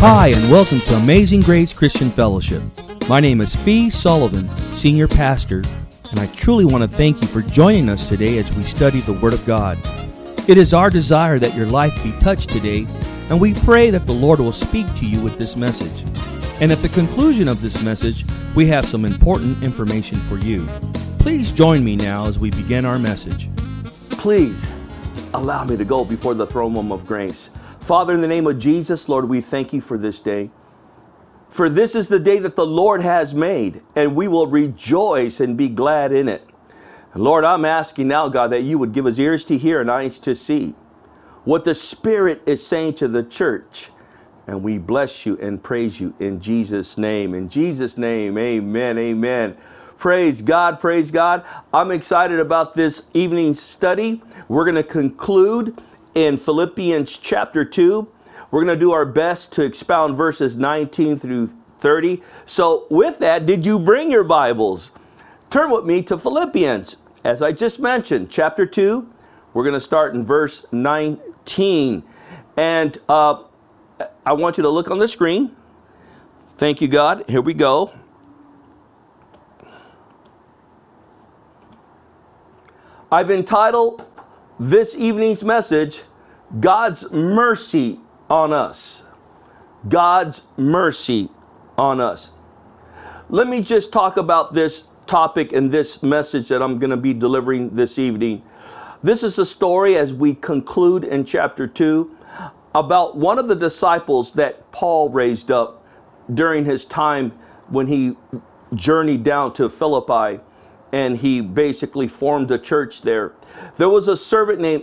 Hi, and welcome to Amazing Grace Christian Fellowship. My name is Fee Sullivan, Senior Pastor, and I truly want to thank you for joining us today as we study the Word of God. It is our desire that your life be touched today, and we pray that the Lord will speak to you with this message. And at the conclusion of this message, we have some important information for you. Please join me now as we begin our message. Please allow me to go before the throne room of grace. Father, in the name of Jesus, Lord, we thank you for this day. For this is the day that the Lord has made, and we will rejoice and be glad in it. And Lord, I'm asking now, God, that you would give us ears to hear and eyes to see what the Spirit is saying to the church. And we bless you and praise you in Jesus' name. In Jesus' name, amen, amen. Praise God, praise God. I'm excited about this evening's study. We're going to conclude in Philippians chapter 2. We're going to do our best to expound verses 19 through 30. So with that, did you bring your Bibles? Turn with me to Philippians. As I just mentioned, chapter 2, we're going to start in verse 19. And I want you to look on the screen. Thank you, God. Here we go. I've entitled this evening's message, God's Mercy on Us. God's Mercy on Us. Let me just talk about this topic and this message that I'm going to be delivering this evening. This is a story, as we conclude in chapter 2, about one of the disciples that Paul raised up during his time when he journeyed down to Philippi, and he basically formed a church there. There was a servant named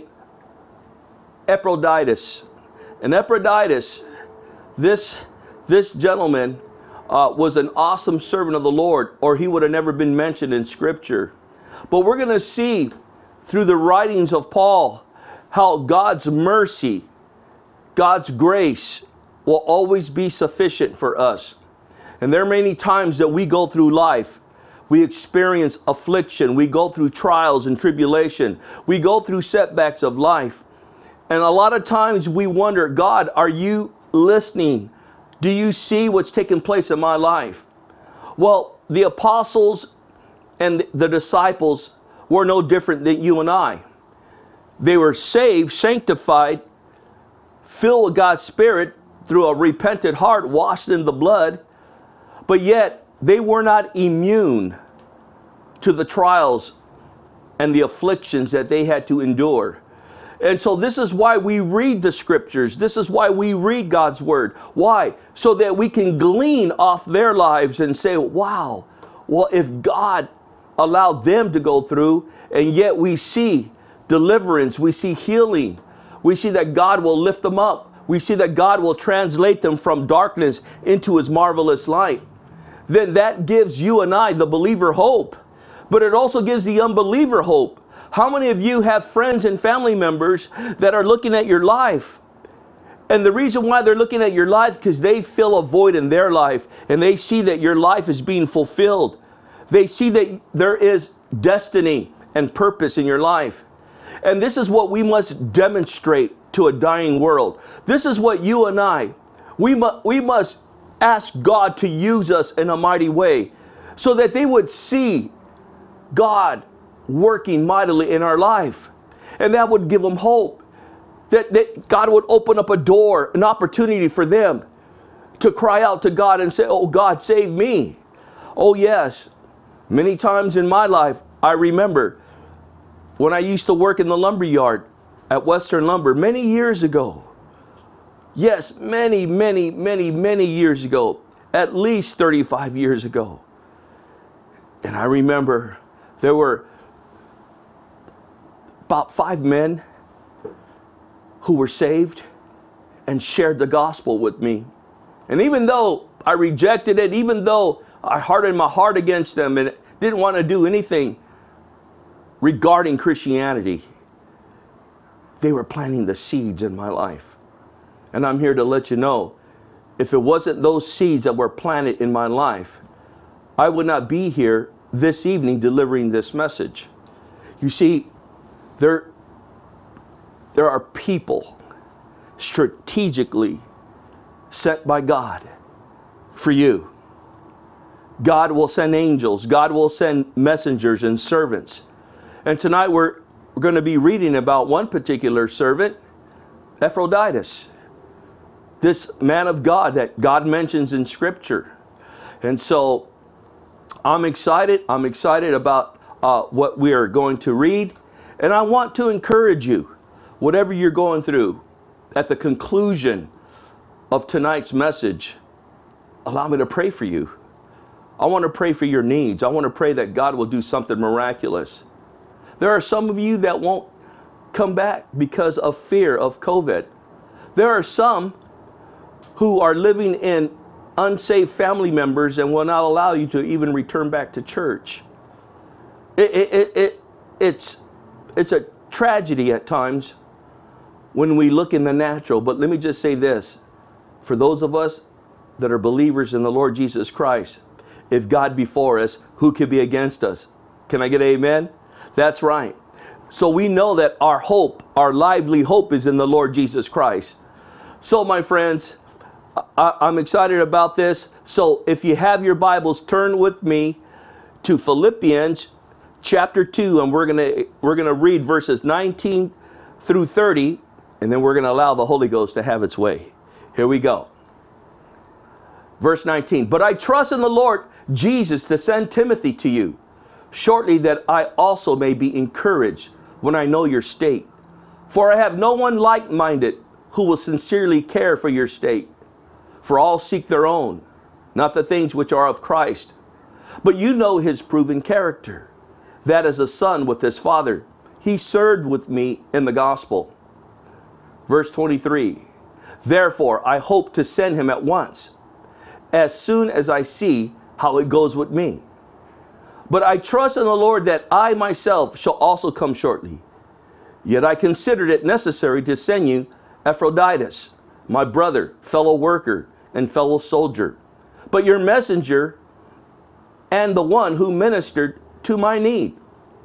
Epaphroditus. And Epaphroditus, this gentleman was an awesome servant of the Lord, or he would have never been mentioned in Scripture. But we're going to see through the writings of Paul how God's mercy, God's grace will always be sufficient for us. And there are many times that we go through life. We experience affliction. We go through trials and tribulation. We go through setbacks of life. And a lot of times we wonder, God, are you listening? Do you see what's taking place in my life? Well, the apostles and the disciples were no different than you and I. They were saved, sanctified, filled with God's Spirit through a repentant heart, washed in the blood, but yet they were not immune to the trials and the afflictions that they had to endure. And so this is why we read the Scriptures. This is why we read God's Word. Why? So that we can glean off their lives and say, wow, well, if God allowed them to go through, and yet we see deliverance, we see healing, we see that God will lift them up, we see that God will translate them from darkness into His marvelous light, then that gives you and I, the believer, hope. But it also gives the unbeliever hope. How many of you have friends and family members that are looking at your life? And the reason why they're looking at your life, because they feel a void in their life, and they see that your life is being fulfilled. They see that there is destiny and purpose in your life. And this is what we must demonstrate to a dying world. This is what you and I, we must ask God to use us in a mighty way, so that they would see God working mightily in our life. And that would give them hope. That God would open up a door, an opportunity for them to cry out to God and say, oh God, save me. Oh yes. Many times in my life, I remember when I used to work in the lumber yard at Western Lumber many years ago. Yes, many years ago. At least 35 years ago. And I remember there were about 5 men who were saved and shared the gospel with me. And even though I rejected it, even though I hardened my heart against them and didn't want to do anything regarding Christianity, they were planting the seeds in my life. And I'm here to let you know, if it wasn't those seeds that were planted in my life, I would not be here this evening delivering this message. You see, there are people strategically sent by God for you. God will send angels. God will send messengers and servants. And tonight we're going to be reading about one particular servant, Epaphroditus. This man of God that God mentions in Scripture. And so I'm excited. I'm excited about what we are going to read. And I want to encourage you, whatever you're going through, at the conclusion of tonight's message, allow me to pray for you. I want to pray for your needs. I want to pray that God will do something miraculous. There are some of you that won't come back because of fear of COVID. There are some who are living in unsaved family members and will not allow you to even return back to church. It's a tragedy at times when we look in the natural. But let me just say this. For those of us that are believers in the Lord Jesus Christ, if God be for us, who could be against us? Can I get an amen? That's right. So we know that our hope, our lively hope, is in the Lord Jesus Christ. So my friends, I'm excited about this. So if you have your Bibles, turn with me to Philippians chapter 2, and we're gonna read verses 19 through 30, and then we're going to allow the Holy Ghost to have its way. Here we go. Verse 19. But I trust in the Lord Jesus to send Timothy to you shortly, that I also may be encouraged when I know your state. For I have no one like-minded who will sincerely care for your state. For all seek their own, not the things which are of Christ. But you know his proven character, that as a son with his father, he served with me in the gospel. Verse 23. Therefore, I hope to send him at once, as soon as I see how it goes with me. But I trust in the Lord that I myself shall also come shortly. Yet I considered it necessary to send you Epaphroditus, my brother, fellow worker, and fellow soldier, but your messenger and the one who ministered to my need.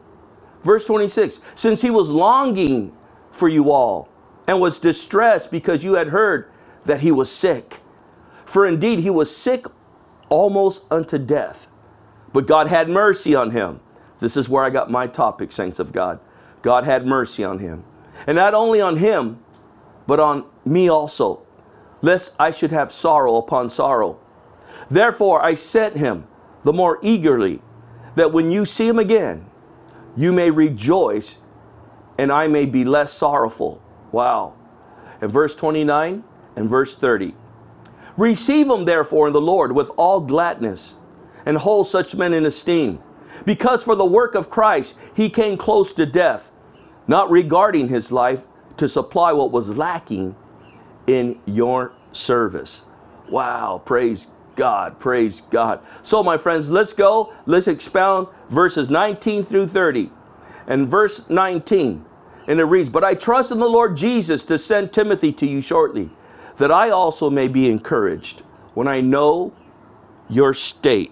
Verse 26, since he was longing for you all, and was distressed because you had heard that he was sick. For indeed he was sick almost unto death. But God had mercy on him. This is where I got my topic, saints of God. God had mercy on him. And not only on him, but on me also, lest I should have sorrow upon sorrow. Therefore I sent him the more eagerly, that when you see him again, you may rejoice, and I may be less sorrowful. Wow. And verse 29 and verse 30. Receive him therefore in the Lord with all gladness, and hold such men in esteem, because for the work of Christ he came close to death, not regarding his life, to supply what was lacking in your service. Wow. Praise God. Praise God. So my friends, let's go. Let's expound verses 19 through 30. And verse 19. And it reads, but I trust in the Lord Jesus to send Timothy to you shortly, that I also may be encouraged when I know your state.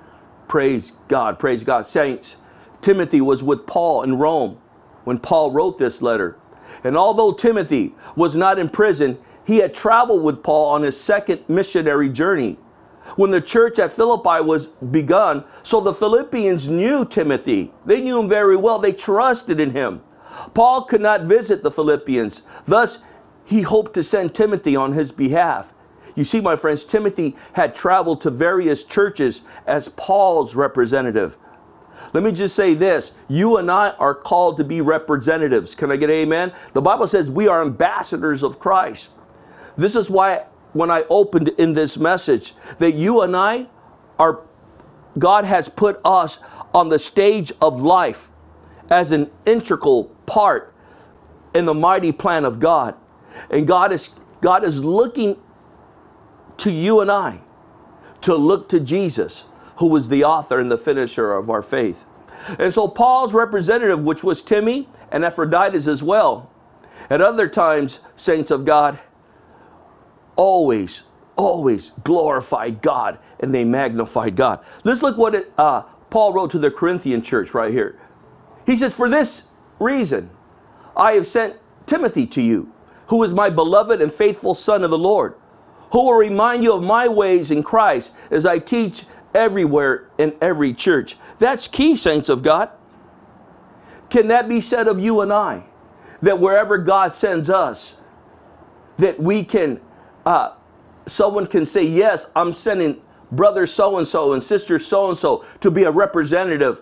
Praise God. Praise God. Saints, Timothy was with Paul in Rome when Paul wrote this letter. And although Timothy was not in prison, he had traveled with Paul on his second missionary journey when the church at Philippi was begun. So the Philippians knew Timothy. They knew him very well. They trusted in him. Paul could not visit the Philippians. Thus, he hoped to send Timothy on his behalf. You see, my friends, Timothy had traveled to various churches as Paul's representative. Let me just say this. You and I are called to be representatives. Can I get an amen? The Bible says we are ambassadors of Christ. This is why when I opened in this message, that you and I are, God has put us on the stage of life as an integral part in the mighty plan of God. And God is looking to you and I to look to Jesus, who is the author and the finisher of our faith. And so Paul's representative, which was Timmy and Epaphroditus as well, at other times, saints of God, always glorified God, and they magnified God. Let's look what Paul wrote to the Corinthian church right here. He says, for this reason, I have sent Timothy to you, who is my beloved and faithful son of the Lord, who will remind you of my ways in Christ as I teach everywhere in every church. That's key, saints of God. Can that be said of you and I? That wherever God sends us, that we can, someone can say, yes, I'm sending brother so-and-so and sister so-and-so to be a representative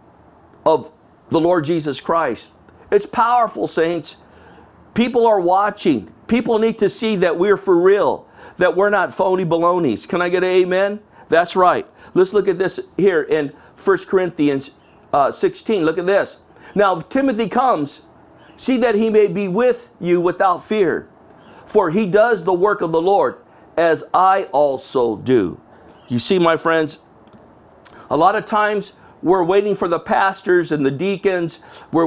of the Lord Jesus Christ. It's powerful, saints. People are watching. People need to see that we're for real, that we're not phony balonies. Can I get an amen? That's right. Let's look at this here in 1 Corinthians 16. Look at this. Now, if Timothy comes, see that he may be with you without fear, for he does the work of the Lord, as I also do. You see, my friends, a lot of times we're waiting for the pastors and the deacons,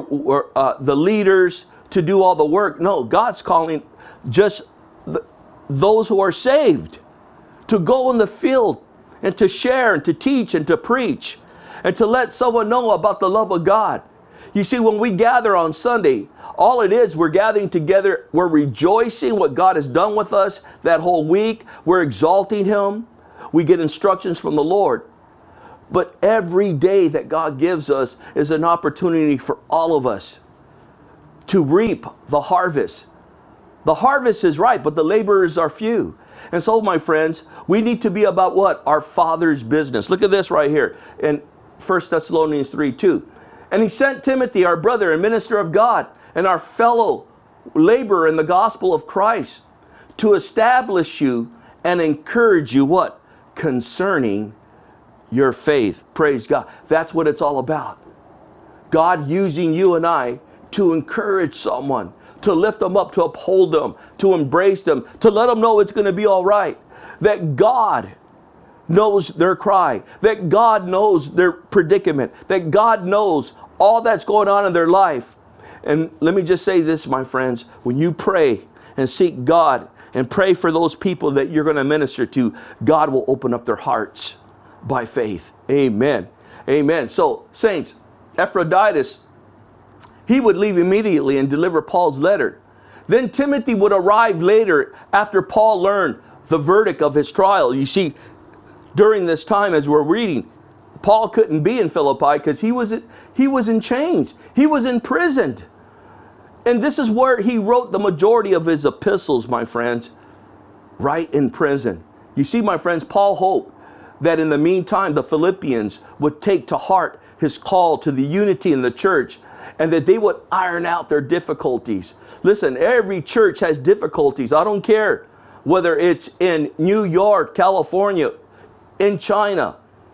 the leaders to do all the work. No, God's calling just those who are saved to go in the field and to share and to teach and to preach and to let someone know about the love of God. You see, when we gather on Sunday, all it is, we're gathering together, we're rejoicing what God has done with us that whole week. We're exalting Him. We get instructions from the Lord. But every day that God gives us is an opportunity for all of us to reap the harvest. The harvest is ripe, but the laborers are few. And so, my friends, we need to be about what? Our Father's business. Look at this right here in 1 Thessalonians 3:2. And he sent Timothy, our brother and minister of God, and our fellow laborer in the gospel of Christ, to establish you and encourage you, what? Concerning your faith. Praise God. That's what it's all about. God using you and I to encourage someone, to lift them up, to uphold them, to embrace them, to let them know it's going to be all right. That God knows their cry, that God knows their predicament, that God knows all that's going on in their life. And let me just say this, my friends, when you pray and seek God and pray for those people that you're going to minister to, God will open up their hearts by faith. Amen. Amen. So, saints, Epaphroditus, he would leave immediately and deliver Paul's letter. Then Timothy would arrive later after Paul learned the verdict of his trial. You see, during this time, as we're reading, Paul couldn't be in Philippi because he was in chains. He was imprisoned. And this is where he wrote the majority of his epistles, my friends, right in prison. You see, my friends, Paul hoped that in the meantime, the Philippians would take to heart his call to the unity in the church and that they would iron out their difficulties. Listen, every church has difficulties. I don't care whether it's in New York, California, in China,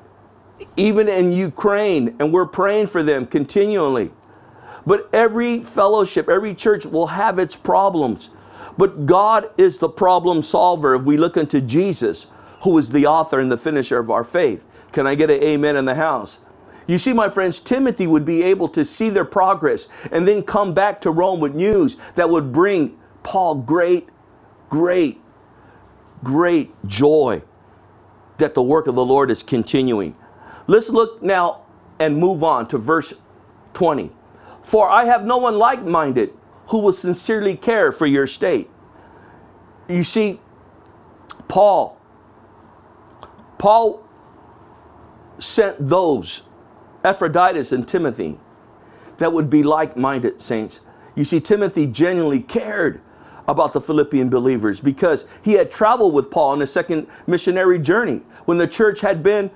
even in Ukraine, and we're praying for them continually. But every fellowship, every church will have its problems. But God is the problem solver if we look into Jesus, who is the author and the finisher of our faith. Can I get an amen in the house? You see, my friends, Timothy would be able to see their progress and then come back to Rome with news that would bring Paul great joy that the work of the Lord is continuing. Let's look now and move on to verse 20. For I have no one like-minded who will sincerely care for your state. You see, Paul sent those, Epaphroditus and Timothy, that would be like-minded, saints. You see, Timothy genuinely cared about the Philippian believers because he had traveled with Paul on his second missionary journey when the church had been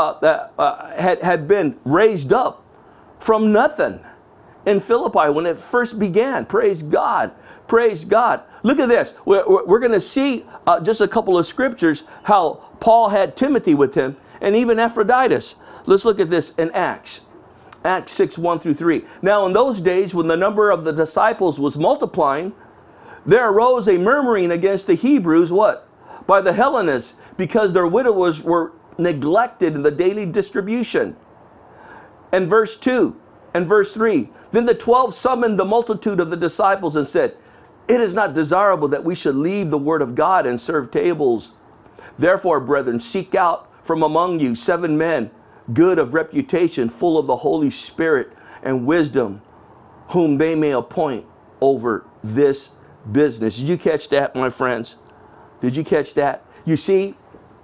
raised up from nothing in Philippi when it first began. Praise God. Praise God. Look at this. We're going to see just a couple of scriptures how Paul had Timothy with him and even Epaphroditus. Let's look at this in Acts 6, 1 through 3. Now in those days when the number of the disciples was multiplying, there arose a murmuring against the Hebrews, what? By the Hellenists, because their widows were neglected in the daily distribution. And verse 2 and verse 3. Then the 12 summoned the multitude of the disciples and said, it is not desirable that we should leave the word of God and serve tables. Therefore, brethren, seek out from among you 7 men, good of reputation, full of the Holy Spirit and wisdom, whom they may appoint over this business. Did you catch that, my friends? Did you catch that? You see,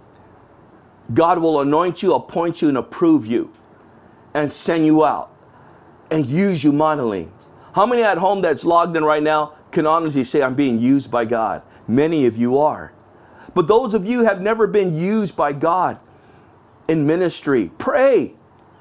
God will anoint you, appoint you, and approve you, and send you out, and use you mightily. How many at home that's logged in right now can honestly say, I'm being used by God? Many of you are. But those of you who have never been used by God in ministry, pray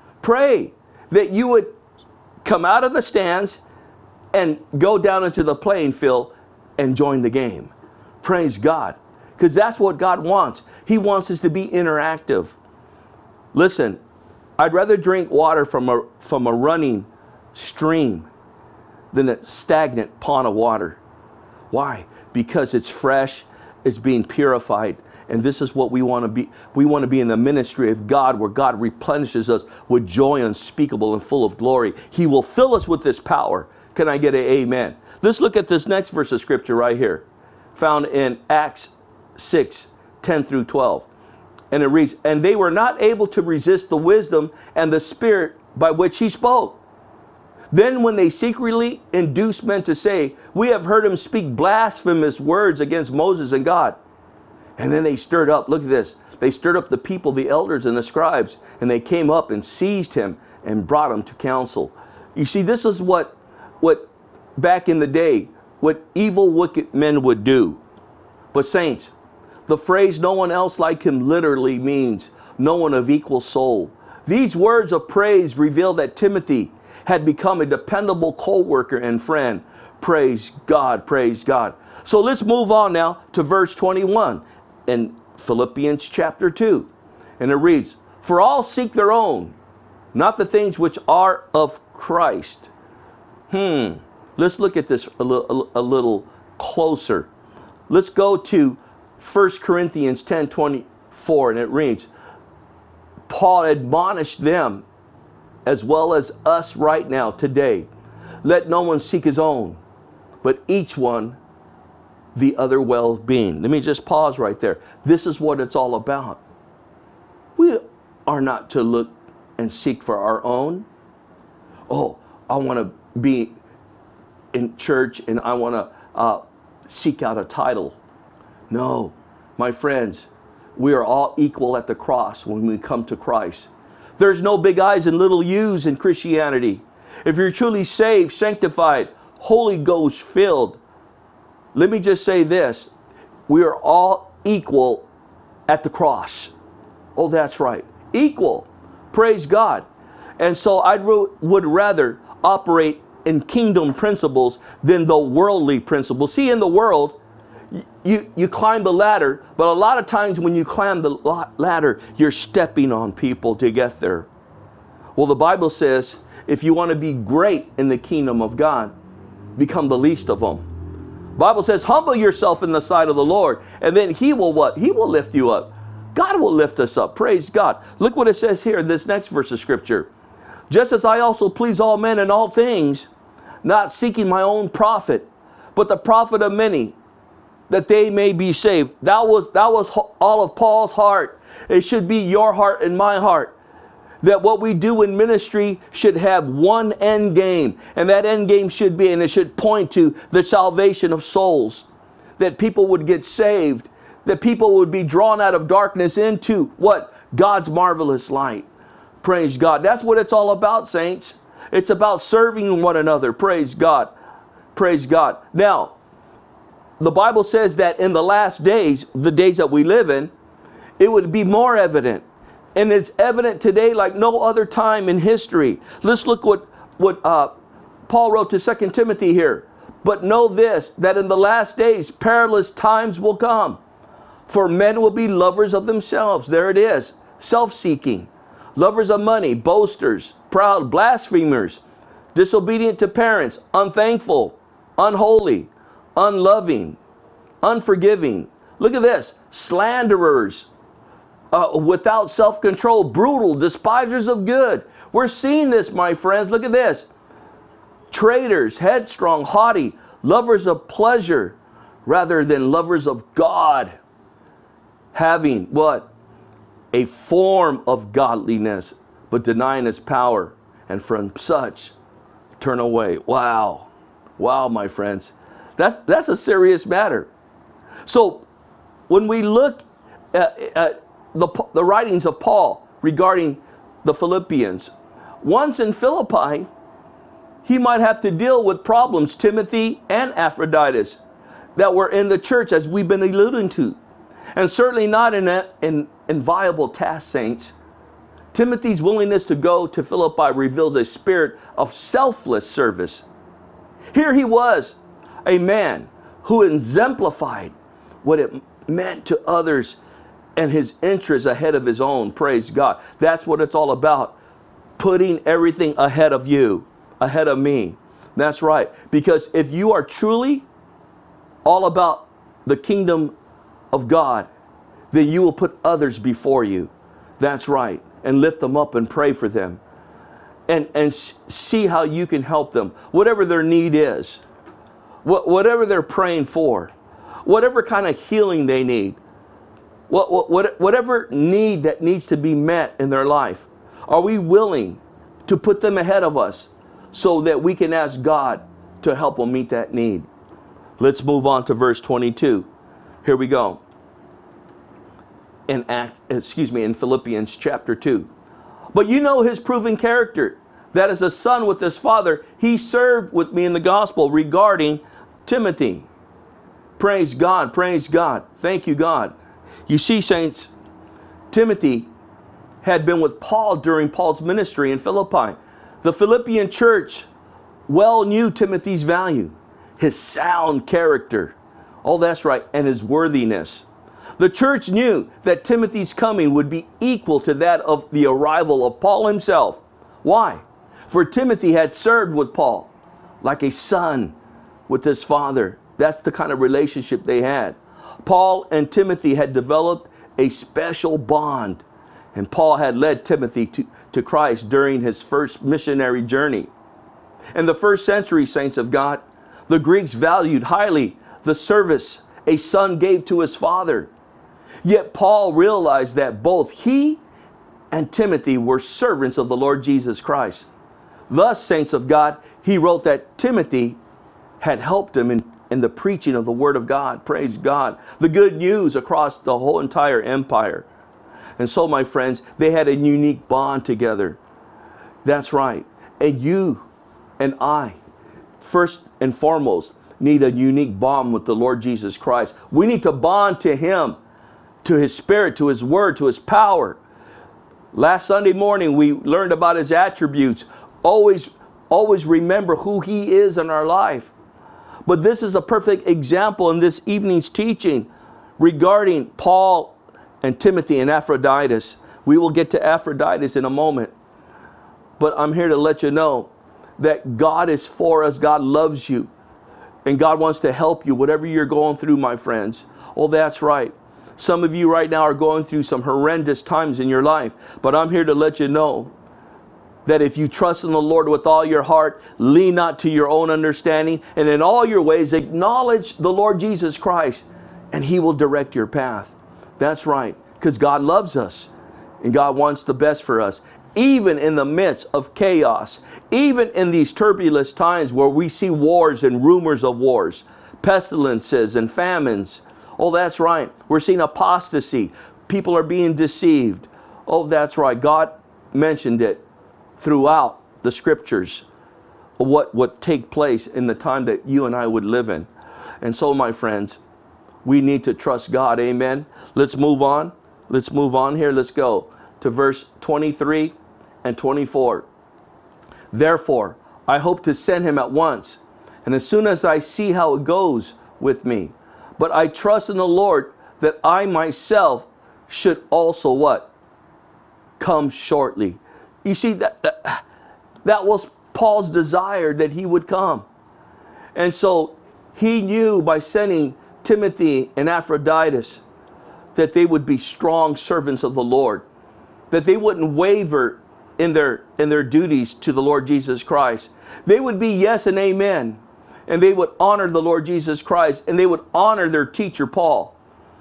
that you would come out of the stands and go down into the playing field and join the game. Praise God. Because that's what God wants. He wants us to be interactive. Listen, I'd rather drink water from a running stream than a stagnant pond of water. Why? Because it's fresh, it's being purified. And this is what we want to be. We want to be in the ministry of God, where God replenishes us with joy unspeakable and full of glory. He will fill us with this power. Can I get an amen? Let's look at this next verse of scripture right here, found in Acts 6:10 through 12. And it reads, and they were not able to resist the wisdom and the spirit by which he spoke. Then when they secretly induced men to say, we have heard him speak blasphemous words against Moses and God. And then they stirred up, look at this, they stirred up the people, the elders and the scribes, and they came up and seized him and brought him to council. You see, this is what back in the day, what evil, wicked men would do. But saints, the phrase no one else like him literally means no one of equal soul. These words of praise reveal that Timothy had become a dependable co-worker and friend. Praise God, praise God. So let's move on now to verse 21 in Philippians chapter 2. And it reads, for all seek their own, not the things which are of Christ. Let's look at this a little closer. Let's go to 1 Corinthians 10:24, and it reads, Paul admonished them as well as us right now today. Let no one seek his own, but each one the other well-being. Let me just pause right there. This is what it's all about. We are not to look and seek for our own. Oh, I want to be in church and I want to seek out a title. No, my friends, we are all equal at the cross when we come to Christ. There's no big I's and little U's in Christianity. If you're truly saved, sanctified, Holy Ghost filled, let me just say this. We are all equal at the cross. Oh, that's right. Equal. Praise God. And so I would rather operate in kingdom principles than the worldly principles. See, in the world, you climb the ladder, but a lot of times when you climb the ladder, you're stepping on people to get there. Well, the Bible says, if you want to be great in the kingdom of God, become the least of them. Bible says, humble yourself in the sight of the Lord, and then He will what? He will lift you up. God will lift us up. Praise God. Look what it says here in this next verse of scripture. Just as I also please all men in all things, not seeking my own profit, but the profit of many, that they may be saved. That was all of Paul's heart. It should be your heart and my heart. That what we do in ministry should have one end game. And that end game should be, and it should point to the salvation of souls. That people would get saved. That people would be drawn out of darkness into what? God's marvelous light. Praise God. That's what it's all about, saints. It's about serving one another. Praise God. Praise God. Now, the Bible says that in the last days, the days that we live in, it would be more evident. And it's evident today like no other time in history. Let's look what Paul wrote to 2 Timothy here. But know this, that in the last days perilous times will come. For men will be lovers of themselves. There it is. Self-seeking. Lovers of money. Boasters. Proud. Blasphemers. Disobedient to parents. Unthankful. Unholy. Unloving. Unforgiving. Look at this. Slanderers. Without self-control, brutal, despisers of good. We're seeing this, my friends. Look at this. Traitors, headstrong, haughty, lovers of pleasure rather than lovers of God. Having what? A form of godliness, but denying its power. And from such, turn away. Wow. Wow, my friends. That's a serious matter. So, when we look the writings of Paul regarding the Philippians. Once in Philippi, he might have to deal with problems, Timothy and Epaphroditus, that were in the church, as we've been alluding to. And certainly not in inviolable task, saints. Timothy's willingness to go to Philippi reveals a spirit of selfless service. Here he was, a man who exemplified what it meant to others and his interests ahead of his own. Praise God. That's what it's all about. Putting everything ahead of you, ahead of me. That's right. Because if you are truly all about the kingdom of God, then you will put others before you. That's right. And lift them up and pray for them. And see how you can help them. Whatever their need is. Whatever they're praying for. Whatever kind of healing they need. Whatever need that needs to be met in their life. Are we willing to put them ahead of us so that we can ask God to help them meet that need? Let's move on to verse 22. Here we go. In Philippians chapter 2. But you know his proven character, that as a son with his father, he served with me in the gospel regarding Timothy. Praise God, praise God. Thank you, God. You see, saints, Timothy had been with Paul during Paul's ministry in Philippi. The Philippian church well knew Timothy's value, his sound character. Oh, that's right, and his worthiness. The church knew that Timothy's coming would be equal to that of the arrival of Paul himself. Why? For Timothy had served with Paul like a son with his father. That's the kind of relationship they had. Paul and Timothy had developed a special bond, and Paul had led Timothy to Christ during his first missionary journey. In the first century, saints of God, the Greeks valued highly the service a son gave to his father. Yet Paul realized that both he and Timothy were servants of the Lord Jesus Christ. Thus, saints of God, he wrote that Timothy had helped him in the preaching of the Word of God. Praise God. The good news across the whole entire empire. And so, my friends, they had a unique bond together. That's right. And you and I, first and foremost, need a unique bond with the Lord Jesus Christ. We need to bond to Him, to His Spirit, to His Word, to His power. Last Sunday morning, we learned about His attributes. Always remember who He is in our life. But this is a perfect example in this evening's teaching regarding Paul and Timothy and Epaphroditus. We will get to Epaphroditus in a moment. But I'm here to let you know that God is for us. God loves you. And God wants to help you, whatever you're going through, my friends. Oh, that's right. Some of you right now are going through some horrendous times in your life. But I'm here to let you know that if you trust in the Lord with all your heart, lean not to your own understanding, and in all your ways acknowledge the Lord Jesus Christ, and He will direct your path. That's right, because God loves us, and God wants the best for us. Even in the midst of chaos, even in these turbulent times where we see wars and rumors of wars, pestilences and famines. Oh, that's right. We're seeing apostasy. People are being deceived. Oh, that's right. God mentioned it throughout the scriptures, what would take place in the time that you and I would live in. And so, my friends, we need to trust God. Amen. Let's move on. Let's move on here. Let's go to verse 23 and 24. Therefore, I hope to send him at once, and as soon as I see how it goes with me. But I trust in the Lord that I myself should also what? Come shortly. You see, that was Paul's desire, that he would come. And so he knew by sending Timothy and Epaphroditus that they would be strong servants of the Lord, that they wouldn't waver in their duties to the Lord Jesus Christ. They would be yes and amen, and they would honor the Lord Jesus Christ, and they would honor their teacher Paul.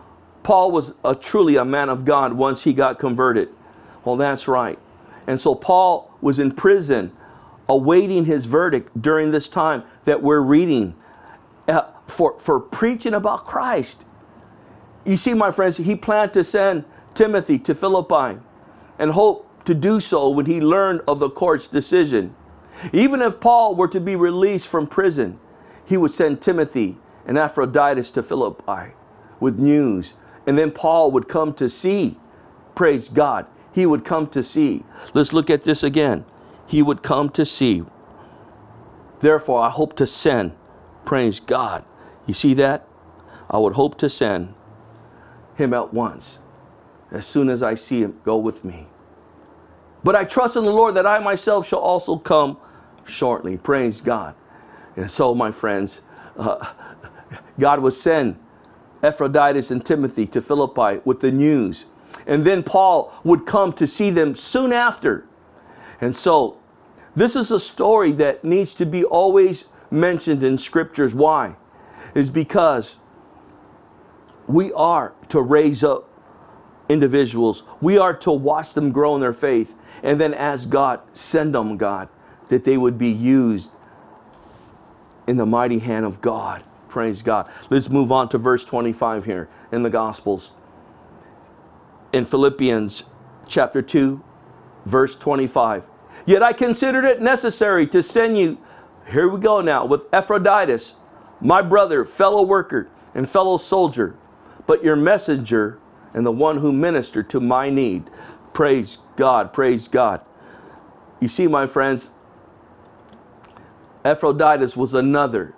Paul was truly a man of God once he got converted. Well, that's right. And so Paul was in prison awaiting his verdict during this time that we're reading for preaching about Christ. You see, my friends, he planned to send Timothy to Philippi and hoped to do so when he learned of the court's decision. Even if Paul were to be released from prison, he would send Timothy and Epaphroditus to Philippi with news. And then Paul would come to see. Praise God. He would come to see. Let's look at this again. He would come to see. Therefore, I hope to send. Praise God. You see that? I would hope to send him at once. As soon as I see him, go with me. But I trust in the Lord that I myself shall also come shortly. Praise God. And so, my friends, God would send Epaphroditus and Timothy to Philippi with the news. And then Paul would come to see them soon after. And so, this is a story that needs to be always mentioned in scriptures. Why? Is because we are to raise up individuals. We are to watch them grow in their faith. And then ask God, send them, God, that they would be used in the mighty hand of God. Praise God. Let's move on to verse 25 here in the Gospels. In Philippians chapter 2, verse 25. Yet I considered it necessary to send you, here we go now, with Epaphroditus, my brother, fellow worker, and fellow soldier, but your messenger and the one who ministered to my need. Praise God, praise God. You see, my friends, Epaphroditus was another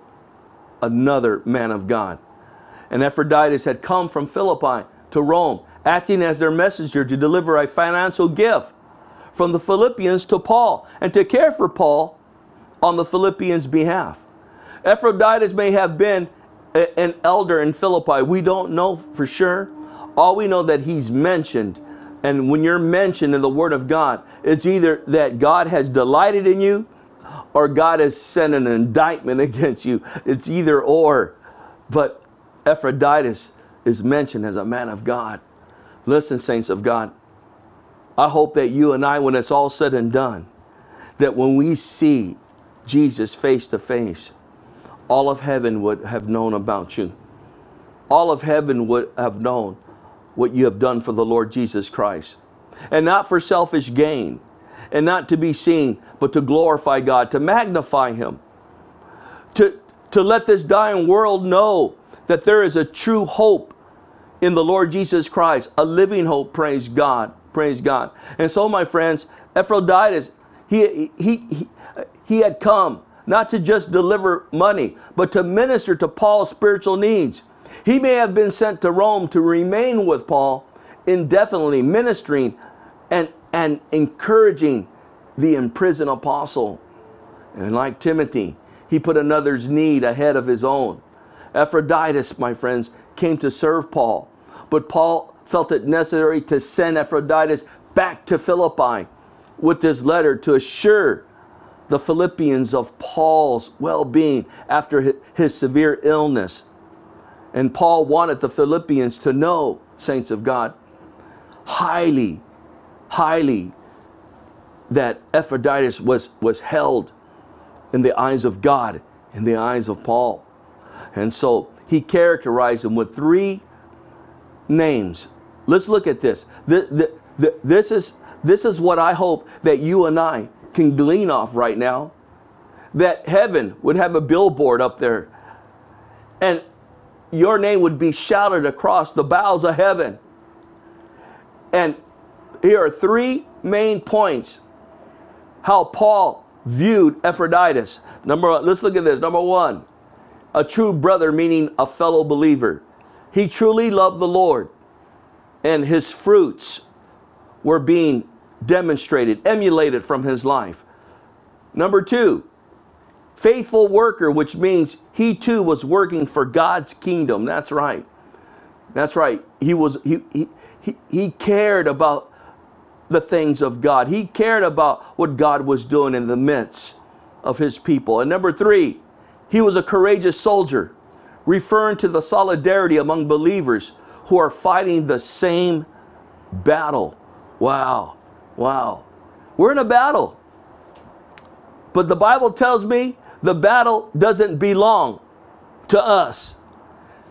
man of God. And Epaphroditus had come from Philippi to Rome, acting as their messenger to deliver a financial gift from the Philippians to Paul and to care for Paul on the Philippians' behalf. Epaphroditus may have been an elder in Philippi. We don't know for sure. All we know that he's mentioned. And when you're mentioned in the Word of God, it's either that God has delighted in you or God has sent an indictment against you. It's either or. But Epaphroditus is mentioned as a man of God. Listen, saints of God, I hope that you and I, when it's all said and done, that when we see Jesus face to face, all of heaven would have known about you. All of heaven would have known what you have done for the Lord Jesus Christ. And not for selfish gain, and not to be seen, but to glorify God, to magnify Him, to let this dying world know that there is a true hope in the Lord Jesus Christ, a living hope. Praise God, praise God. And so, my friends, Epaphroditus, he had come not to just deliver money, but to minister to Paul's spiritual needs. He may have been sent to Rome to remain with Paul indefinitely, ministering and encouraging the imprisoned apostle. And like Timothy, he put another's need ahead of his own. Epaphroditus, my friends, came to serve Paul. But Paul felt it necessary to send Epaphroditus back to Philippi with this letter to assure the Philippians of Paul's well-being after his severe illness. And Paul wanted the Philippians to know, saints of God, highly, that Epaphroditus was held in the eyes of God, in the eyes of Paul. And so he characterized him with 3 names. Let's look at this. This is what I hope that you and I can glean off right now. That heaven would have a billboard up there, and your name would be shouted across the bowels of heaven. And here are 3 main points how Paul viewed Epaphroditus. Let's look at this. Number 1, a true brother, meaning a fellow believer. He truly loved the Lord, and his fruits were being demonstrated, emulated from his life. Number 2, faithful worker, which means he too was working for God's kingdom. That's right. That's right. He cared about the things of God. He cared about what God was doing in the midst of his people. And number 3, he was a courageous soldier, referring to the solidarity among believers who are fighting the same battle. Wow. We're in a battle. But the Bible tells me the battle doesn't belong to us.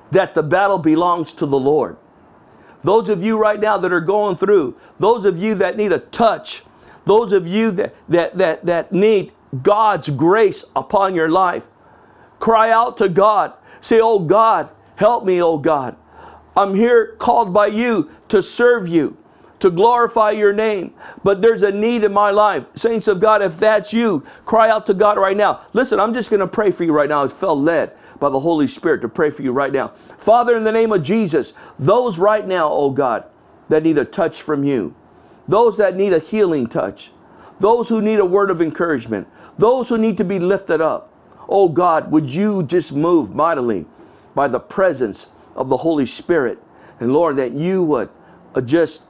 that the battle belongs to the Lord. Those of you right now that are going through, those of you that need a touch, those of you that need God's grace upon your life, cry out to God. Say, oh God, help me, oh God. I'm here called by you to serve you, to glorify your name. But there's a need in my life. Saints of God, if that's you, cry out to God right now. Listen, I'm just going to pray for you right now. I felt led by the Holy Spirit to pray for you right now. Father, in the name of Jesus, those right now, oh God, that need a touch from you, those that need a healing touch, those who need a word of encouragement, those who need to be lifted up, oh God, would you just move mightily by the presence of the Holy Spirit. And Lord, that you would just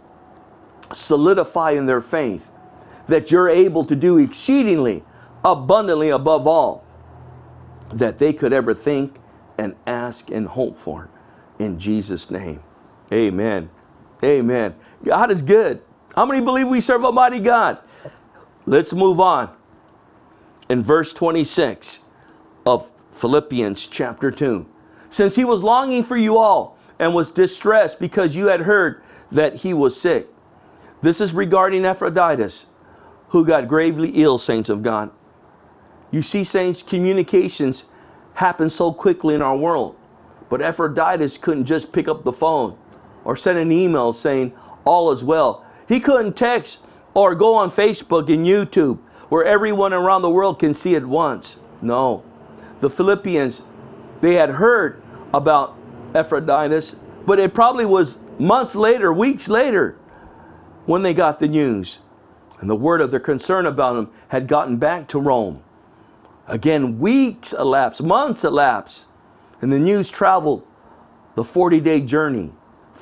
solidify in their faith that you're able to do exceedingly abundantly above all that they could ever think and ask and hope for. In Jesus' name. Amen. Amen. God is good. How many believe we serve a mighty God? Let's move on. In verse 26 of Philippians chapter 2. Since he was longing for you all and was distressed because you had heard that he was sick. This is regarding Epaphroditus, who got gravely ill, saints of God. You see, saints, communications happen so quickly in our world. But Epaphroditus couldn't just pick up the phone or send an email saying all is well. He couldn't text or go on Facebook and YouTube where everyone around the world can see at once. No. The Philippians, they had heard about Epaphroditus, but it probably was months later, weeks later, when they got the news. And the word of their concern about him had gotten back to Rome. Again, weeks elapsed, months elapsed, and the news traveled the 40-day journey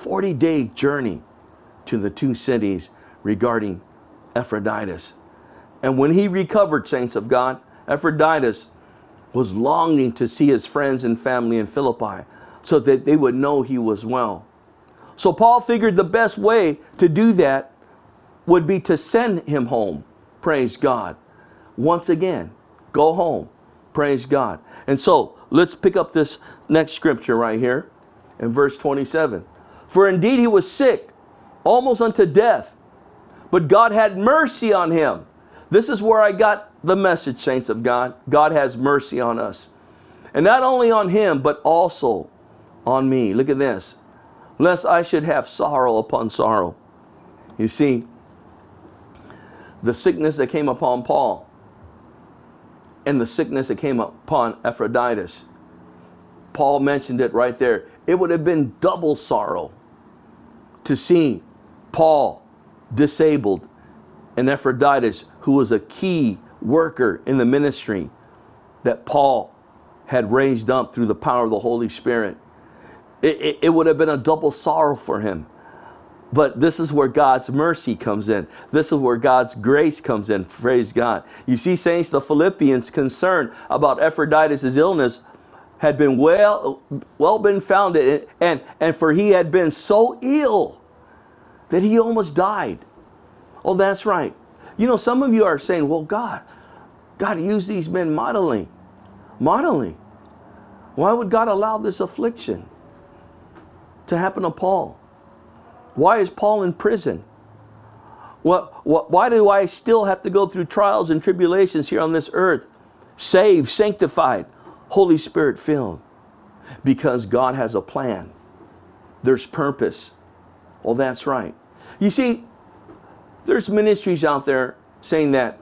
to the two cities regarding Epaphroditus. And when he recovered, saints of God, Epaphroditus was longing to see his friends and family in Philippi so that they would know he was well. So Paul figured the best way to do that would be to send him home. Praise God. Once again, go home. Praise God. And so let's pick up this next scripture right here in verse 27. For indeed he was sick, almost unto death, but God had mercy on him. This is where I got the message, saints of God. God has mercy on us. And not only on him, but also on me. Look at this. Lest I should have sorrow upon sorrow. You see, the sickness that came upon Paul and the sickness that came upon Epaphroditus, Paul mentioned it right there. It would have been double sorrow to see Paul disabled and Epaphroditus, who was a key worker in the ministry that Paul had raised up through the power of the Holy Spirit. It would have been a double sorrow for him. But this is where God's mercy comes in. This is where God's grace comes in. Praise God. You see, saints, the Philippians' concern about Epaphroditus' illness had been well been founded, and for he had been so ill that he almost died. Oh, that's right. You know, some of you are saying, well, God used these men mightily. Mightily. Why would God allow this affliction to happen to Paul? Why is Paul in prison? Why do I still have to go through trials and tribulations here on this earth? Saved, sanctified, Holy Spirit filled. Because God has a plan. There's purpose. Oh, that's right. You see, there's ministries out there saying that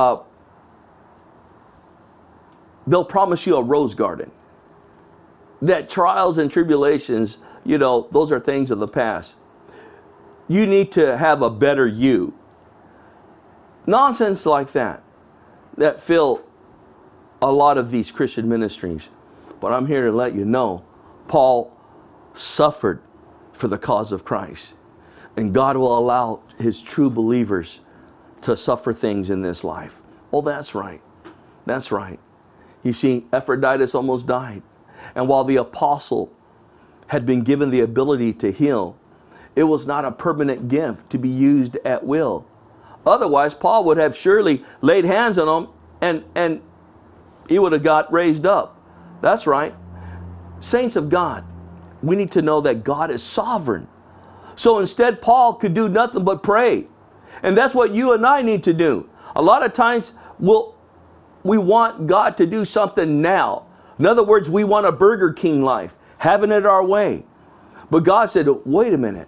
they'll promise you a rose garden. That trials and tribulations, you know, those are things of the past. You need to have a better you. Nonsense like that fill a lot of these Christian ministries. But I'm here to let you know, Paul suffered for the cause of Christ. And God will allow his true believers to suffer things in this life. Oh, that's right. That's right. You see, Epaphroditus almost died. And while the apostle had been given the ability to heal, it was not a permanent gift to be used at will. Otherwise, Paul would have surely laid hands on him and he would have got raised up. That's right. Saints of God, We need to know that God is sovereign. So instead, Paul could do nothing but pray. And that's what you and I need to do. A lot of times, we want God to do something now. In other words, we want a Burger King life, having it our way. But God said, wait a minute.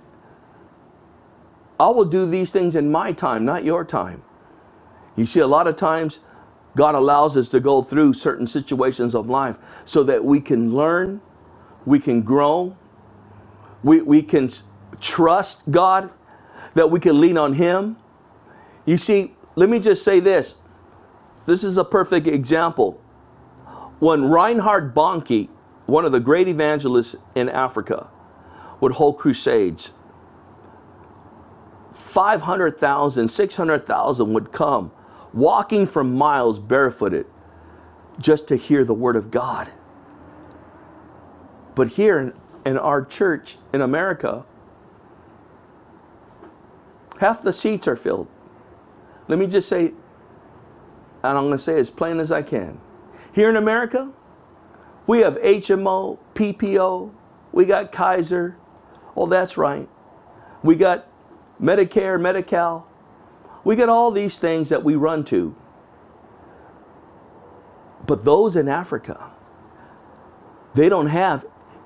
I will do these things in my time, not your time. You see, a lot of times, God allows us to go through certain situations of life so that we can learn, we can grow, we can trust God, that we can lean on Him. You see, let me just say this. This is a perfect example. When Reinhard Bonnke, one of the great evangelists in Africa, would hold crusades, 500,000, 600,000 would come, walking for miles barefooted, just to hear the Word of God. But here in our church in America, half the seats are filled. Let me just say, and I'm going to say as plain as I can. Here in America, we have HMO, PPO, we got Kaiser. Oh, that's right. We got Medicare, Medi-Cal. We got all these things that we run to. But those in Africa, they don't have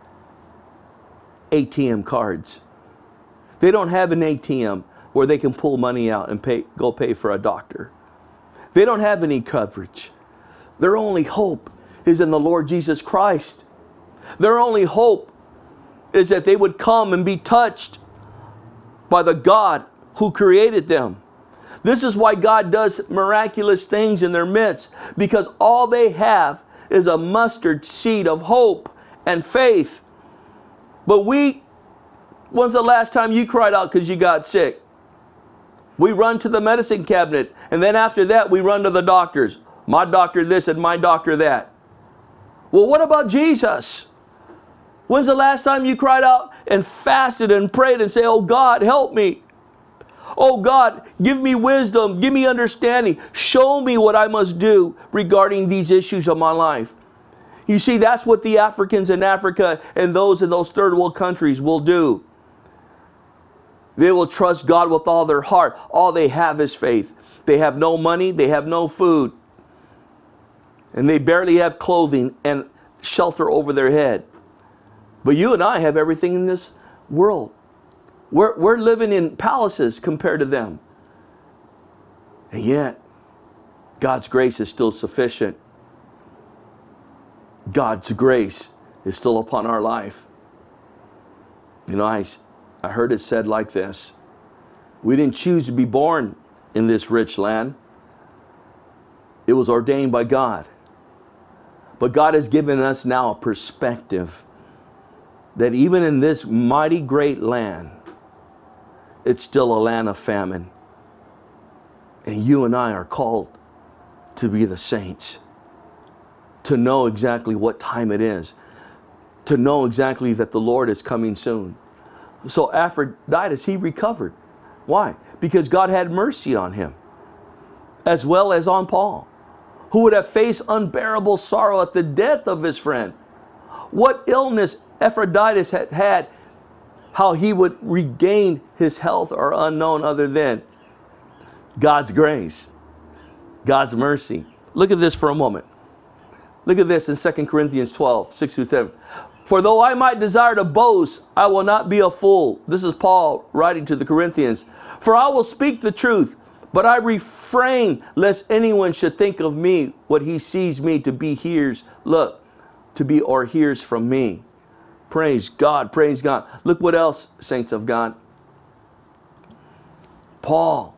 ATM cards. They don't have an ATM where they can pull money out and go pay for a doctor. They don't have any coverage. Their only hope is in the Lord Jesus Christ. Their only hope is that they would come and be touched by the God who created them. This is why God does miraculous things in their midst, because all they have is a mustard seed of hope and faith. But when's the last time you cried out because you got sick? We run to the medicine cabinet, and then after that we run to the doctors. My doctor this and my doctor that. Well, what about Jesus? When's the last time you cried out and fasted and prayed and say, oh God, help me. Oh God, give me wisdom, give me understanding. Show me what I must do regarding these issues of my life. You see, that's what the Africans in Africa and those in those third world countries will do. They will trust God with all their heart. All they have is faith. They have no money, they have no food. And they barely have clothing and shelter over their head. But you and I have everything in this world. We're living in palaces compared to them. And yet, God's grace is still sufficient. God's grace is still upon our life. You know, I heard it said like this. We didn't choose to be born in this rich land. It was ordained by God. But God has given us now a perspective that even in this mighty great land, it's still a land of famine. And you and I are called to be the saints. To know exactly what time it is. To know exactly that the Lord is coming soon. So Epaphroditus, he recovered. Why? Because God had mercy on him. As well as on Paul, who would have faced unbearable sorrow at the death of his friend. What illness Epaphroditus had, how he would regain his health are unknown other than God's grace, God's mercy. Look at this for a moment. Look at this in 2 Corinthians 12, 6 through 7. For though I might desire to boast, I will not be a fool. This is Paul writing to the Corinthians. For I will speak the truth, but I refrain lest anyone should think of me what he sees me to be hears or hears from me. Praise God, praise God. Look what else, saints of God. Paul,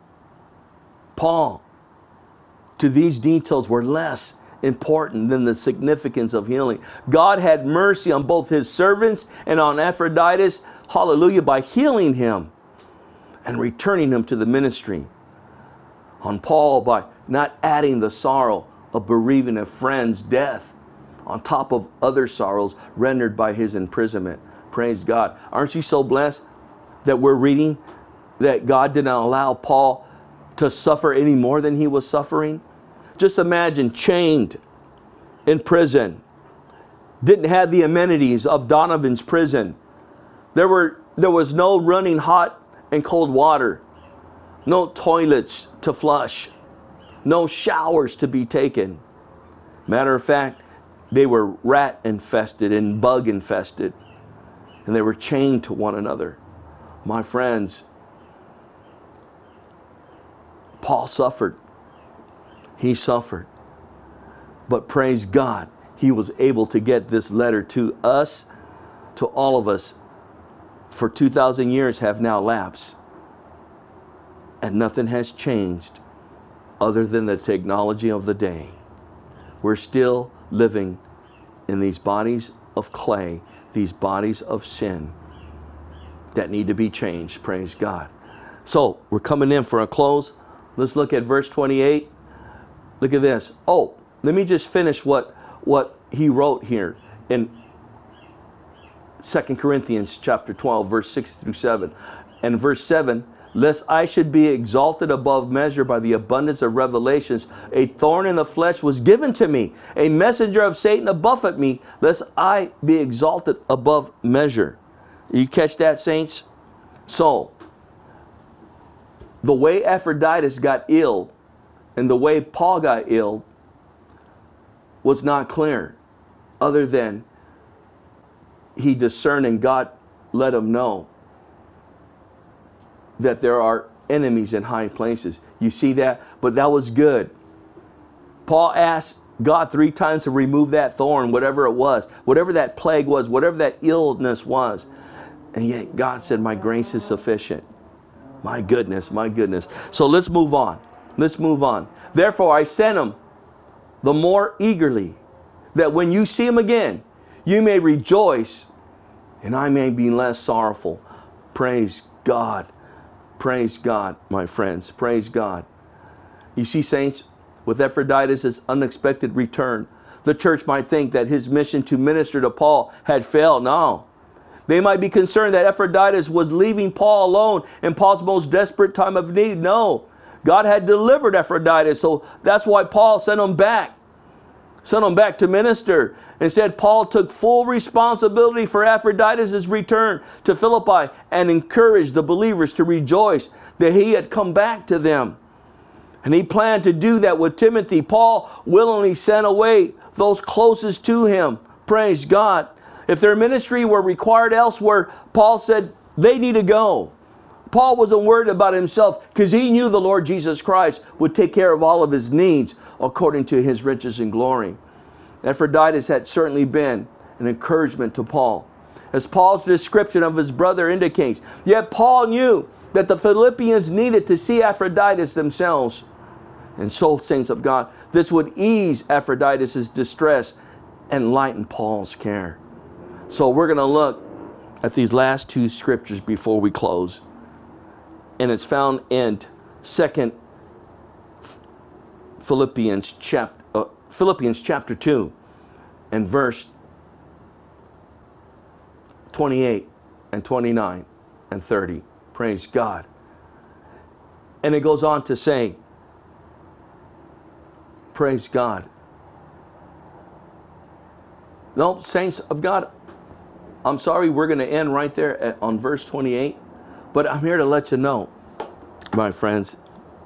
to these details were less important than the significance of healing. God had mercy on both his servants and on Epaphroditus, hallelujah, by healing him and returning him to the ministry. On Paul, by not adding the sorrow of bereaving a friend's death on top of other sorrows rendered by his imprisonment. Praise God. Aren't you so blessed that we're reading that God didn't allow Paul to suffer any more than he was suffering? Just imagine, chained in prison, didn't have the amenities of Donovan's prison. There was no running hot and cold water, no toilets to flush, no showers to be taken. Matter of fact, they were rat infested and bug infested, and they were chained to one another. My friends, Paul suffered. He suffered. But praise God, he was able to get this letter to us, to all of us. For 2,000 years have now lapsed, and nothing has changed other than the technology of the day. We're still living in these bodies of clay, these bodies of sin that need to be changed. Praise God. So we're coming in for a close. Let's look at verse 28. Look at this. Oh, let me just finish what he wrote here in 2 Corinthians chapter 12, verse 6 through 7. And verse 7, lest I should be exalted above measure by the abundance of revelations, a thorn in the flesh was given to me, a messenger of Satan to buffet me, lest I be exalted above measure. You catch that, saints? So, the way Epaphroditus got ill and the way Paul got ill was not clear, other than he discerned and God let him know that there are enemies in high places. You see that? But that was good. Paul asked God 3 times to remove that thorn, whatever it was, whatever that plague was, whatever that illness was. And yet God said, my grace is sufficient. My goodness, my goodness. So let's move on. Let's move on. Therefore I sent him the more eagerly, that when you see him again, you may rejoice, and I may be less sorrowful. Praise God. Praise God, my friends. Praise God. You see, saints, with Epaphroditus' unexpected return, the church might think that his mission to minister to Paul had failed. No. They might be concerned that Epaphroditus was leaving Paul alone in Paul's most desperate time of need. No. God had delivered Epaphroditus, so that's why Paul sent him back. Sent him back to minister. Instead, Paul took full responsibility for Epaphroditus' return to Philippi and encouraged the believers to rejoice that he had come back to them. And he planned to do that with Timothy. Paul willingly sent away those closest to him. Praise God. If their ministry were required elsewhere, Paul said they need to go. Paul wasn't worried about himself because he knew the Lord Jesus Christ would take care of all of his needs according to his riches and glory. Epaphroditus had certainly been an encouragement to Paul, as Paul's description of his brother indicates. Yet Paul knew that the Philippians needed to see Epaphroditus themselves. And so, saints of God, this would ease Epaphroditus' distress and lighten Paul's care. So we're going to look at these last 2 scriptures before we close. And it's found in 2 Philippians chapter 2 and verse 28 and 29 and 30. Praise God. And it goes on to say, praise God. No, saints of God, I'm sorry, we're going to end right there on verse 28. But I'm here to let you know, my friends,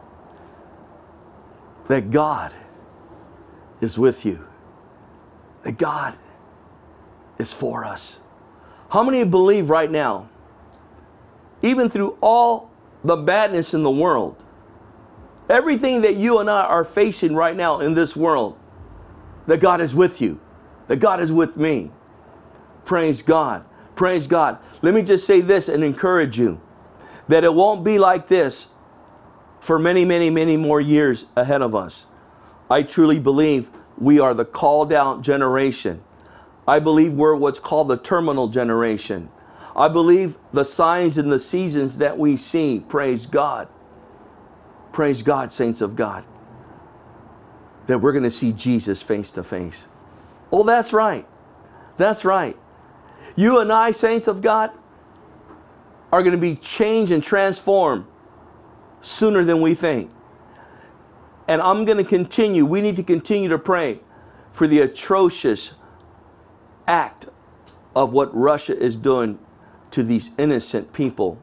that God is with you. That God is for us. How many believe right now, even through all the badness in the world, everything that you and I are facing right now in this world, that God is with you, that God is with me? Praise God. Praise God. Let me just say this and encourage you, that it won't be like this for many, many, many more years ahead of us. I truly believe we are the called out generation. I believe we're what's called the terminal generation. I believe the signs and the seasons that we see, praise God. Praise God, saints of God, that we're going to see Jesus face to face. Oh, that's right. That's right. You and I, saints of God, are going to be changed and transformed sooner than we think. And I'm going to continue. We need to continue to pray for the atrocious act of what Russia is doing to these innocent people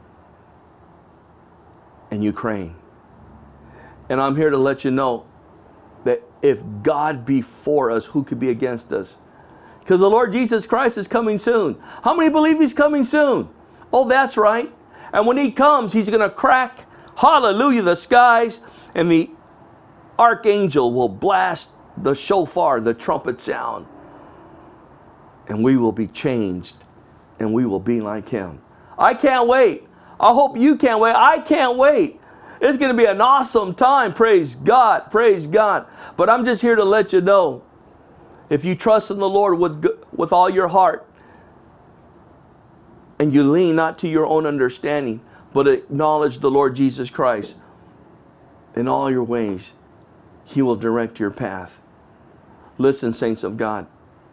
in Ukraine. And I'm here to let you know that if God be for us, who could be against us? Because the Lord Jesus Christ is coming soon. How many believe He's coming soon? Oh, that's right. And when He comes, He's going to crack, hallelujah, the skies, and the archangel will blast the shofar, the trumpet sound. And we will be changed, and we will be like Him. I can't wait. I hope you can't wait. I can't wait. It's going to be an awesome time. Praise God. Praise God. But I'm just here to let you know, if you trust in the Lord with all your heart, and you lean not to your own understanding, but acknowledge the Lord Jesus Christ in all your ways, He will direct your path. Listen, saints of God,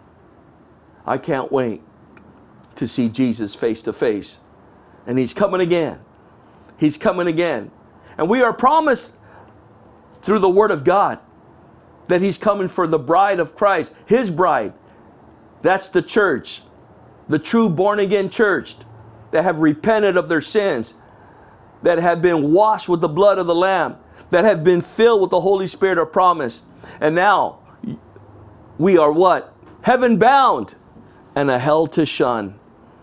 I can't wait to see Jesus face to face. And He's coming again. He's coming again. And we are promised through the Word of God that He's coming for the bride of Christ, His bride. That's the church, the true born-again church that have repented of their sins, that have been washed with the blood of the Lamb, that have been filled with the Holy Spirit of promise. And now we are what? Heaven bound and a hell to shun.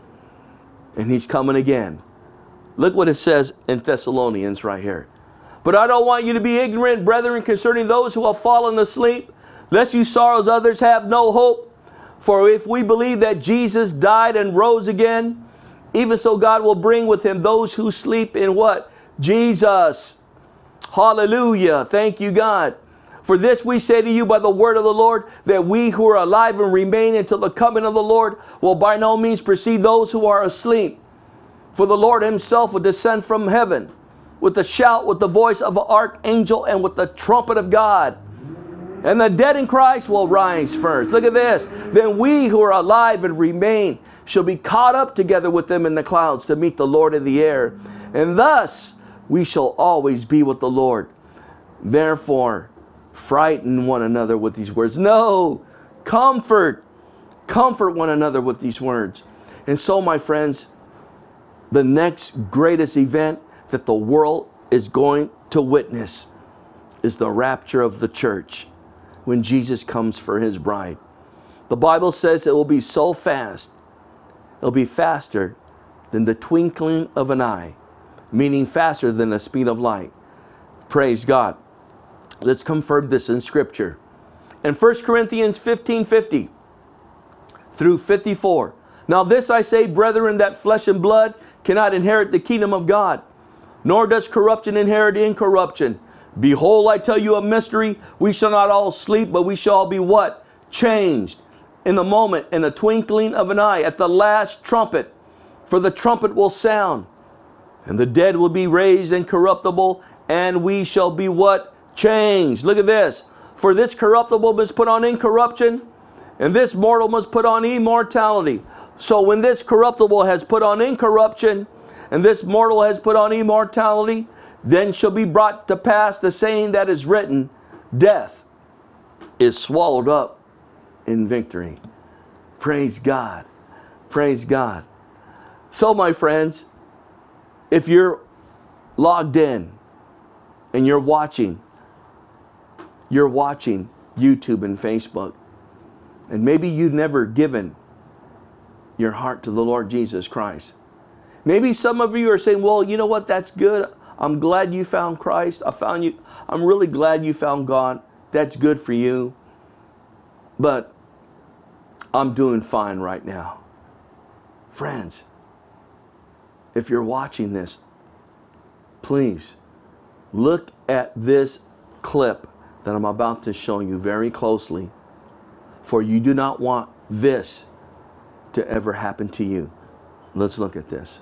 And He's coming again. Look what it says in Thessalonians right here. But I don't want you to be ignorant, brethren, concerning those who have fallen asleep, lest you sorrows others have no hope. For if we believe that Jesus died and rose again, even so God will bring with Him those who sleep in what? Jesus. Hallelujah. Thank you, God. For this we say to you by the word of the Lord, that we who are alive and remain until the coming of the Lord will by no means precede those who are asleep. For the Lord Himself will descend from heaven with a shout, with the voice of an archangel, and with the trumpet of God. And the dead in Christ will rise first. Look at this. Then we who are alive and remain shall be caught up together with them in the clouds to meet the Lord in the air. And thus we shall always be with the Lord. Therefore, frighten one another with these words. No, comfort one another with these words. And so, my friends, the next greatest event that the world is going to witness is the rapture of the church, when Jesus comes for His bride. The Bible says it will be so fast, it'll be faster than the twinkling of an eye, meaning faster than the speed of light. Praise God. Let's confirm this in Scripture. In 1 Corinthians 15:50 through 54. Now this I say, brethren, that flesh and blood cannot inherit the kingdom of God, nor does corruption inherit incorruption. Behold, I tell you a mystery. We shall not all sleep, but we shall all be what? Changed. In the moment, in a twinkling of an eye, at the last trumpet. For the trumpet will sound, and the dead will be raised incorruptible, and we shall be what? Changed. Look at this. For this corruptible must put on incorruption, and this mortal must put on immortality. So when this corruptible has put on incorruption, and this mortal has put on immortality, then shall be brought to pass the saying that is written, death is swallowed up in victory. Praise God. Praise God. So, my friends, if you're logged in and you're watching YouTube and Facebook, and maybe you've never given your heart to the Lord Jesus Christ. Maybe some of you are saying, well, you know what, that's good. I'm glad you found Christ. I'm really glad you found God. That's good for you. But I'm doing fine right now. Friends, if you're watching this, please look at this clip that I'm about to show you very closely. For you do not want this to ever happen to you. Let's look at this.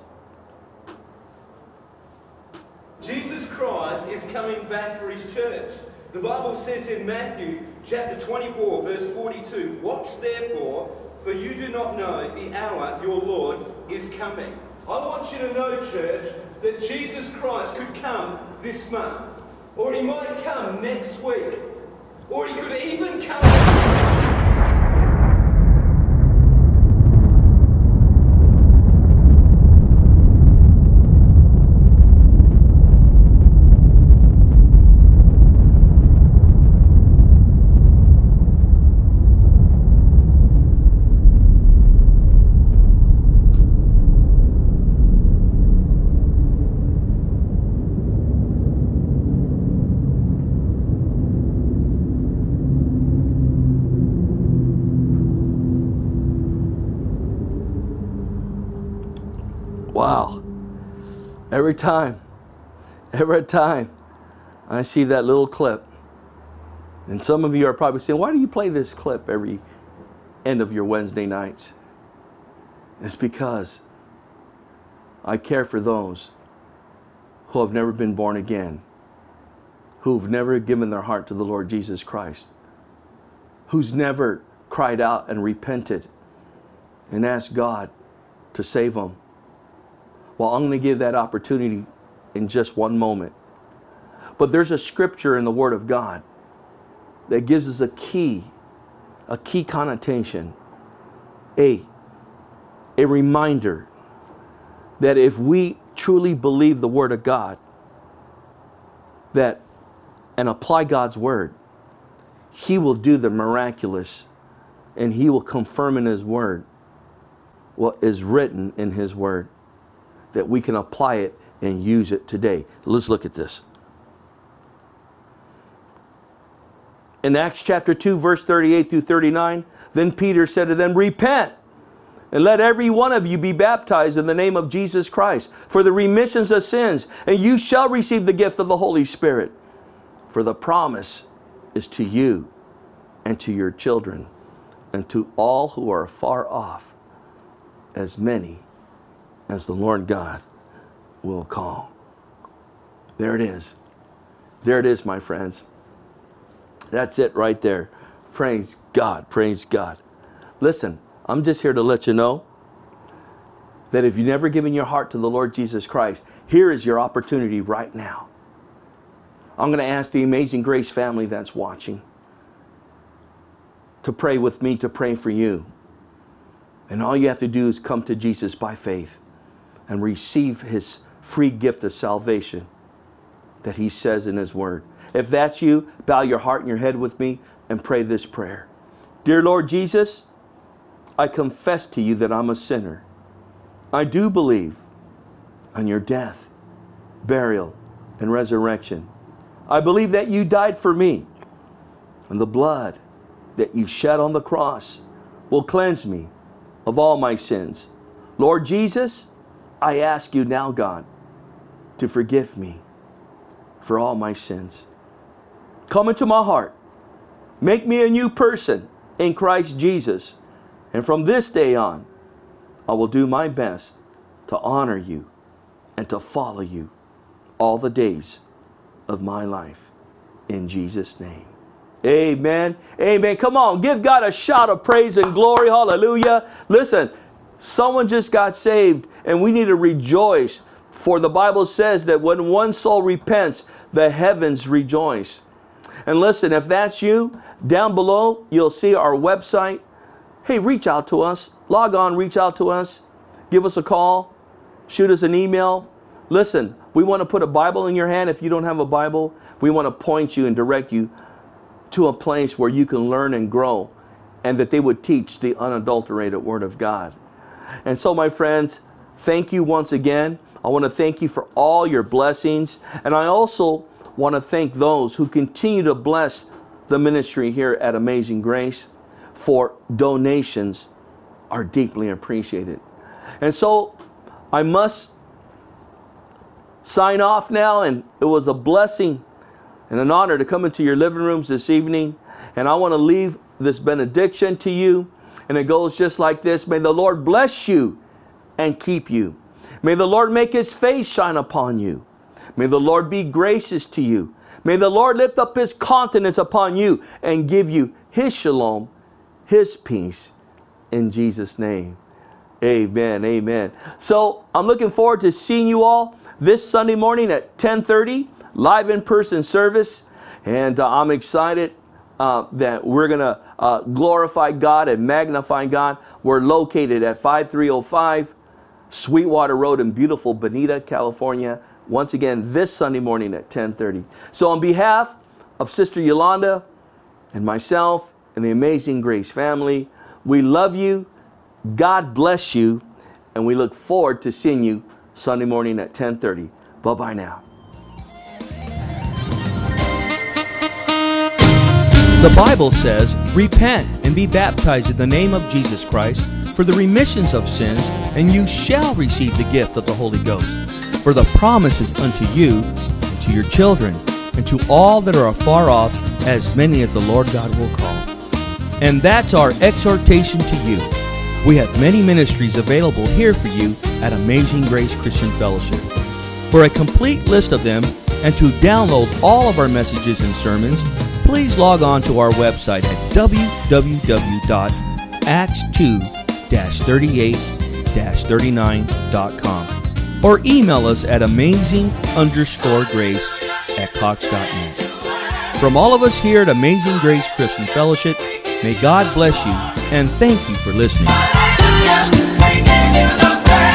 Jesus Christ is coming back for His church. The Bible says in Matthew chapter 24 verse 42, watch therefore, for you do not know the hour your Lord is coming. I want you to know, church, that Jesus Christ could come this month, or He might come next week, or He could even come Wow. Every time I see that little clip, and some of you are probably saying, why do you play this clip every end of your Wednesday nights? It's because I care for those who have never been born again, who've never given their heart to the Lord Jesus Christ, who's never cried out and repented and asked God to save them. Well, I'm going to give that opportunity in just one moment. But there's a scripture in the Word of God that gives us a key connotation, a reminder that if we truly believe the Word of God and apply God's Word, He will do the miraculous, and He will confirm in His Word what is written in His Word, that we can apply it and use it today. Let's look at this. In Acts chapter 2, verse 38 through 39, then Peter said to them, repent, and let every one of you be baptized in the name of Jesus Christ for the remissions of sins, and you shall receive the gift of the Holy Spirit. For the promise is to you and to your children and to all who are far off, as many as the Lord God will call. There it is. There it is, my friends. That's it right there. Praise God. Praise God. Listen, I'm just here to let you know that if you've never given your heart to the Lord Jesus Christ, here is your opportunity right now. I'm going to ask the Amazing Grace family that's watching to pray with me, to pray for you. And all you have to do is come to Jesus by faith and receive His free gift of salvation that He says in His Word. If that's you, bow your heart and your head with me and pray this prayer. Dear Lord Jesus, I confess to you that I'm a sinner. I do believe on your death, burial, and resurrection. I believe that you died for me, and the blood that you shed on the cross will cleanse me of all my sins. Lord Jesus, I ask you now, God, to forgive me for all my sins. Come into my heart. Make me a new person in Christ Jesus. And from this day on, I will do my best to honor you and to follow you all the days of my life. In Jesus' name. Amen. Amen. Come on, give God a shout of praise and glory. Hallelujah. Listen, someone just got saved, and we need to rejoice. For the Bible says that when one soul repents, the heavens rejoice. And listen, if that's you, down below, you'll see our website. Hey, reach out to us. Log on, reach out to us. Give us a call. Shoot us an email. Listen, we want to put a Bible in your hand. If you don't have a Bible, we want to point you and direct you to a place where you can learn and grow, and that they would teach the unadulterated Word of God. And so, my friends, thank you once again. I want to thank you for all your blessings. And I also want to thank those who continue to bless the ministry here at Amazing Grace, for donations are deeply appreciated. And so I must sign off now, and it was a blessing and an honor to come into your living rooms this evening. And I want to leave this benediction to you, and it goes just like this. May the Lord bless you and keep you. May the Lord make His face shine upon you. May the Lord be gracious to you. May the Lord lift up His countenance upon you and give you His shalom, His peace, in Jesus' name. Amen. Amen. So I'm looking forward to seeing you all this Sunday morning at 10:30, live in-person service. And I'm excited that we're going to glorify God and magnify God. We're located at 5305 Sweetwater Road in beautiful Bonita, California. Once again, this Sunday morning at 10:30. So on behalf of Sister Yolanda and myself and the Amazing Grace family, we love you. God bless you. And we look forward to seeing you Sunday morning at 10:30. Bye-bye now. The Bible says, repent and be baptized in the name of Jesus Christ for the remissions of sins, and you shall receive the gift of the Holy Ghost. For the promise is unto you, and to your children, and to all that are afar off, as many as the Lord God will call. And that's our exhortation to you. We have many ministries available here for you at Amazing Grace Christian Fellowship. For a complete list of them, and to download all of our messages and sermons, please log on to our website at www.acts2-38-39.com or email us at amazing_grace@cox.net. From all of us here at Amazing Grace Christian Fellowship, may God bless you, and thank you for listening.